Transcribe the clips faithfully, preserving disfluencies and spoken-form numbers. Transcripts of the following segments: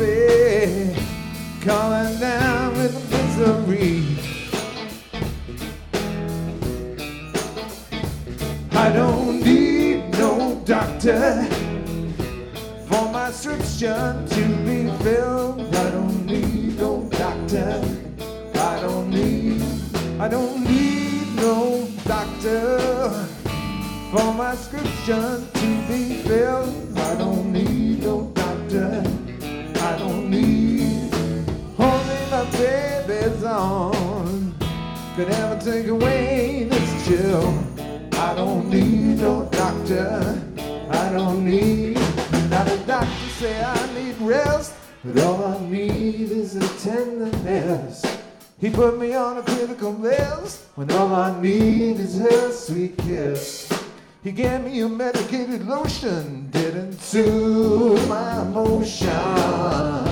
baby, calling down with misery. I don't need no doctor for my prescription to be filled. I don't need no doctor. I don't need, I don't need no doctor for my prescription to be filled. I don't need no doctor. I don't need, only my baby's on could ever take away this chill. I don't need no doctor. I don't need, now the doctor say I need rest, but all I need is a tenderness. He put me on a critical list when all I need is a sweet kiss. He gave me a medicated lotion, didn't soothe my emotion.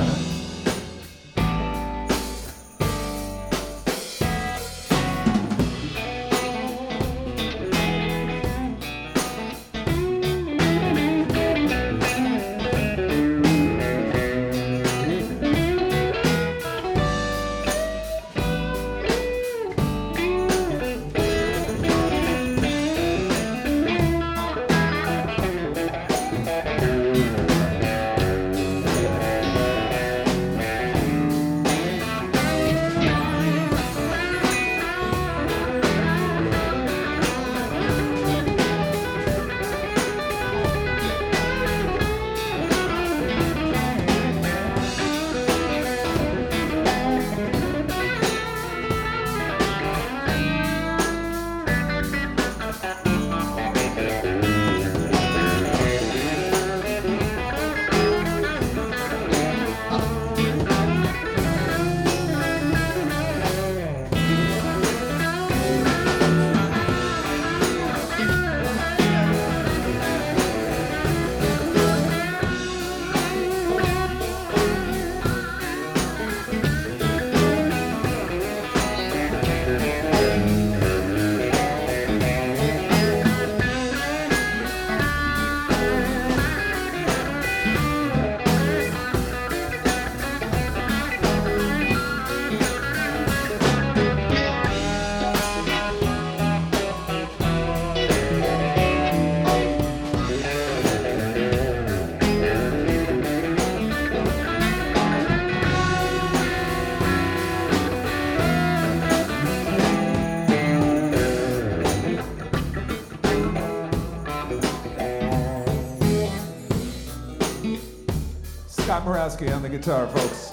Scott Morawski on the guitar, folks.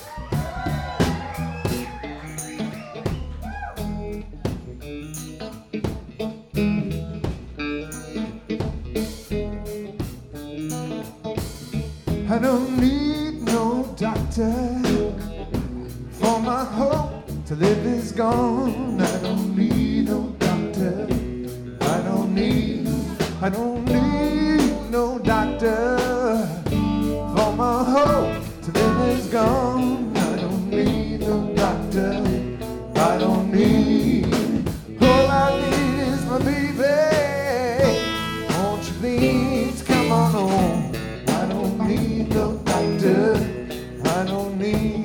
I don't need no doctor, for my hope to live is gone. I don't need no doctor. I don't need, I don't need no doctor, for my hope to live is gone. I don't need no doctor. I don't need, all I need is my baby. Won't you please come on home? I don't need no doctor. I don't need.